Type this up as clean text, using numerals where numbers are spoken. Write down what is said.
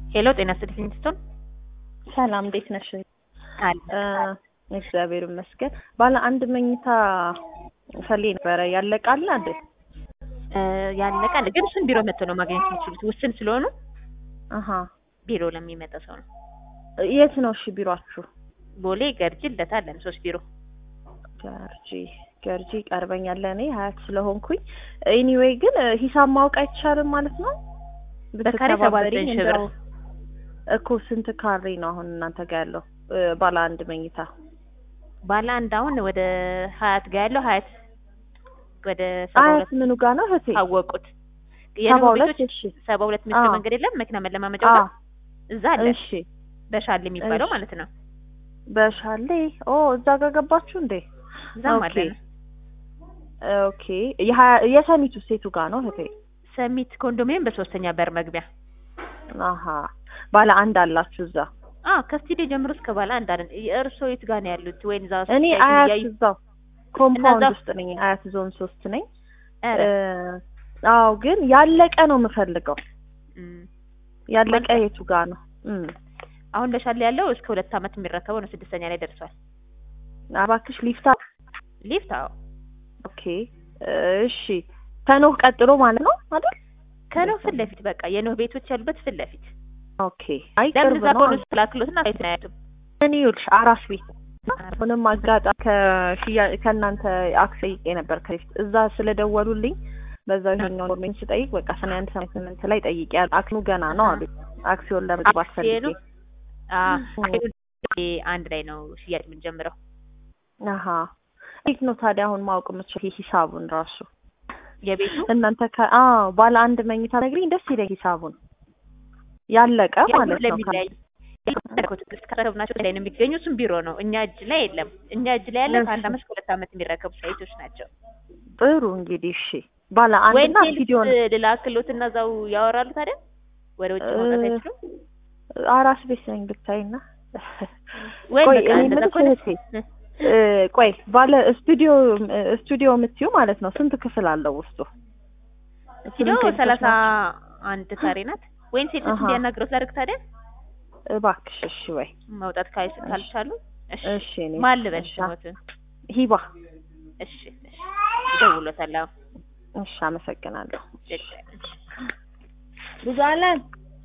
ሄሎ ጤና ይስጥልኝ ስቶን ሰላም እንዴት ነሽ? አለ እግዚአብሔር ይመስገን። ባለ አንድ መኝታ ፈልጌ ነበረ። ያለቃል አይደል? ያለቃል ግን እሱን ቢሮ መጥቶ ነው ማግኘት የሚችሉት ውስን ስለሆኑ አሃ ቢሮ ለሚመጣ ሰው ነው። የት ነው እሺ ቢሮአችሁ? ቦሌ ገርጂ ልደታ አለን 3 ቢሮ። ገርጂ ቀርበኛል ለኔ ሀያት ስለሆንኩኝ። ኤኒዌይ ግን ሂሳብ ማወቅ አይቻልም ማለት ነው? በካሬ 79 ሺህ ብር እኮ ስንት ካሬ ነው አሁን እናንተ ጋር ያለው? ባለ አንድ መኝታ ባለ አንድ አሁን ወደ ሀያት ጋር ያለው ሀያት ወደ 72 ምኑ ጋር ነው እህቴ? ታወቁት 72 እሺ 72 ሜትር መንገድ የለም መኪና መለማመጫው ጋር እዛ አለ። እሺ በሻሌ የሚባለው ማለት ነው። በሻሌ እዛ ጋር ገባችሁ እንዴ? እዛ ማለት ነው። ኦኬ የሰሚቱ ሴቱ ጋር ነው እህቴ? ሰሚት ኮንዶሚኒየም በሶስተኛ በር መግቢያ። አሃ ባለ አንድ አላችሁ እዛ? ከስቱዲዮ ጀምሮ እስከ ባለ አንድ አለን። እርሶ የት ጋር ነው ያሉት? ወይን ዛው እኔ አያት እዛው ኮምፓውንድ ውስጥ ነኝ። አያት ዞን 3 ነኝ። ግን ያለቀ ነው የምፈልገው። ያለቀ የቱ ጋር ነው? አሁን ለሻለ ያለው እስከ 2 አመት የሚረከበው ነው። 6ኛ ላይ ደርሷል። አባክሽ ሊፍት ኦኬ እሺ ከኖህ ቀጥሎ ማለት ነው አይደል? ከኖህ ፊት ለፊት በቃ የኖህ ቤቶች ያሉበት ፊት ለፊት። ኦኬ አይቀርብ ነው ስላክሎትና አይተናያቱም። እኔ ይኸውልሽ አራስ ቤት ምንም አጋጣሚ ከእናንተ አክሰይቄ ነበር ከፊት እዛ ስለደወሉልኝ በዛው ይሄኛው ኖርሜን ስጠይቅ በቃ 8188 ላይ ጠይቄ አክኑ ገና ነው አሉ። አክሲዮን ለመግባት ፈልጌ አንድ ላይ ነው ሽያጭ የምንጀምረው። እንዴት ነው ታዲያ አሁን ማወቅ የምትችይው ሂሳቡን ራሱ የቤቱ እናንተ ባለ አንድ መኝታ ነግሪኝ ደስ ይለኝ ሂሳቡን ያለቀ ማለት ነው። ከረከብናቸው ላይ ነው የሚገኙ። እሱም ቢሮ ነው እኛ እጅ ላይ የለም። እኛ እጅ ላይ ያለ ከ1 አመት እስከ 2 አመት የሚረከቡ ሳይቶች ናቸው። ጥሩ እንግዲህ እሺ ባለ አንድና ቪዲዮ ልላክሎትና እዛው ያወራሉ። ታዲያ ወደ ውጭ መውጣት አይችሉም። አራስ ቤት ነኝ ብታይና ወይ በቃ እንደዛ ቆይ ባለ ስቱዲዮ የምትዩ ማለት ነው ስንት ክፍል አለው ውስጡ? ስቱዲዮ 31 ካሬ ናት። ወይን ሴቶች እንዲያናግረው ላድርግ ታዲያ? እባክሽ እሺ ወይ መውጣት ካልቻሉ እሺ እኔ ማን ልበል ስሞትን? ሂባ እሺ ደውሎታል። እሺ አመሰግናለሁ። ብዙ አለን